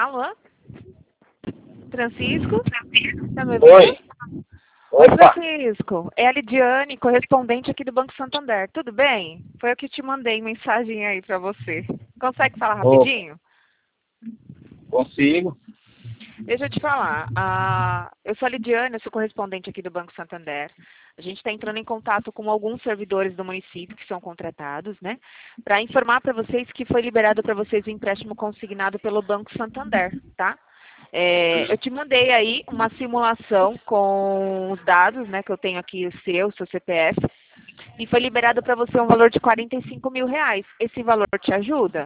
Alô? Francisco? Tá me ouvindo? Oi. Oi, Opa. Francisco. É a Lidiane, correspondente aqui do Banco Santander. Tudo bem? Foi eu que te mandei mensagem aí pra você. Consegue falar Ô, rapidinho? consigo. Deixa eu te falar. Eu sou a Lidiane, eu sou correspondente aqui do Banco Santander. A gente está entrando em contato com alguns servidores do município que são contratados, né? Para informar para vocês que foi liberado para vocês o empréstimo consignado pelo Banco Santander, tá? Eu te mandei aí uma simulação com os dados, né, que eu tenho aqui, o seu CPF, e foi liberado para você um valor de R$ 45.000. Esse valor te ajuda?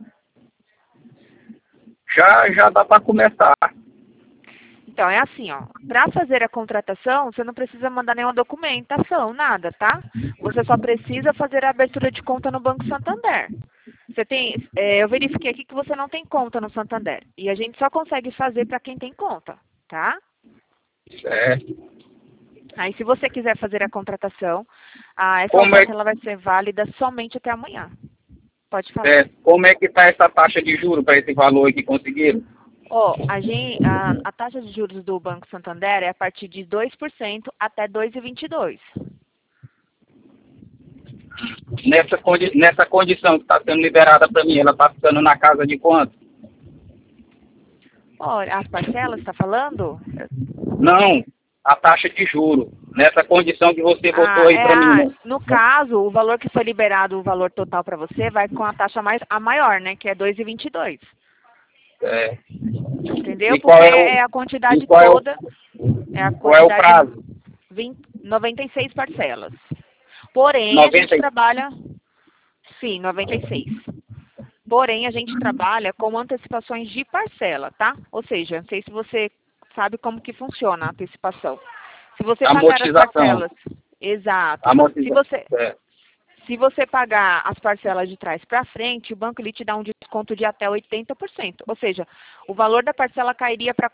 Já dá para começar. Então, é assim, ó. Para fazer a contratação, você não precisa mandar nenhuma documentação, nada, tá? Você só precisa fazer a abertura de conta no Banco Santander. Eu verifiquei aqui que você não tem conta no Santander. E a gente só consegue fazer para quem tem conta, tá? Certo. Aí, se você quiser fazer a contratação, essa Como é, oferta ela vai ser válida somente até amanhã. Pode falar. como é que tá essa taxa de juros para esse valor aí que conseguiram? Ó, a taxa de juros do Banco Santander é a partir de 2% até 2,22%. Nessa condição que está sendo liberada para mim, ela está ficando na casa de quanto? Olha, as parcelas, está falando? Não, a taxa de juros. Nessa condição que você botou aí para mim, né? No caso, o valor que foi liberado, o valor total para você, vai com a taxa a maior, né? Que é 2,22. É. Entendeu? E Porque qual é é a e quantidade qual é toda, é a qual é o quantidade prazo? 96 parcelas. Porém, a gente 90. trabalha, sim, 96. Porém, a gente trabalha com antecipações de parcela, tá? Ou seja, não sei se você sabe como que funciona a antecipação. Se você pagar as Amortização. parcelas, exato. Se Amortização. você, se você pagar as parcelas de trás para frente, o banco ele te dá um desconto de até 80%. Ou seja, o valor da parcela cairia para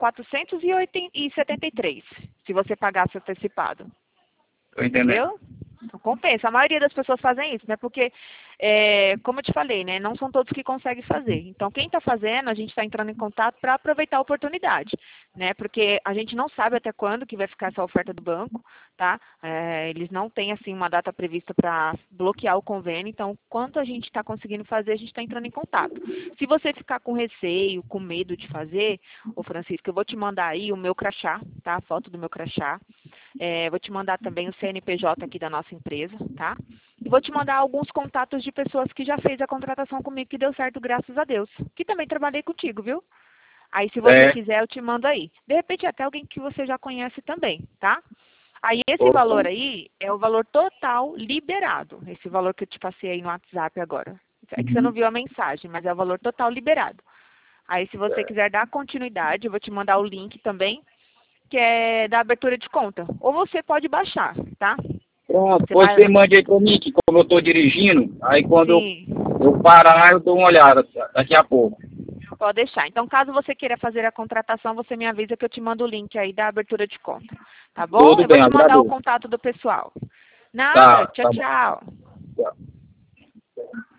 473, se você pagasse antecipado. Tô entendendo. Entendeu? Então, compensa. A maioria das pessoas fazem isso, né? Porque, como eu te falei, né? Não são todos que conseguem fazer. Então, quem está fazendo, a gente está entrando em contato para aproveitar a oportunidade, né? Porque a gente não sabe até quando que vai ficar essa oferta do banco, tá? Eles não têm, assim, uma data prevista para bloquear o convênio. Então, quanto a gente está conseguindo fazer, a gente está entrando em contato. Se você ficar com receio, com medo de fazer, ô Francisco, eu vou te mandar aí o meu crachá, tá? A foto do meu crachá. Vou te mandar também o CNPJ aqui da nossa empresa, tá? E vou te mandar alguns contatos de pessoas que já fez a contratação comigo que deu certo, graças a Deus. Que também trabalhei contigo, viu? Aí, se você É. quiser, eu te mando aí. De repente, até alguém que você já conhece também, tá? Aí, esse Opa. valor aí é o valor total liberado. Esse valor que eu te passei aí no WhatsApp agora. É que você não viu a mensagem, mas é o valor total liberado. Aí, se você quiser dar continuidade, eu vou te mandar o link também, que é da abertura de conta. Ou você pode baixar, tá? Pronto, Você vai. você mande aí pra mim, que como eu tô dirigindo, aí quando Sim, eu parar, eu dou uma olhada daqui a pouco. pode deixar. Então, caso você queira fazer a contratação, você me avisa que eu te mando o link aí da abertura de conta. Tá bom? Tudo Eu vou bem, te mandar o agradeço. contato do pessoal. Nada. Tá, Tchau, tá bom. tchau. Tchau.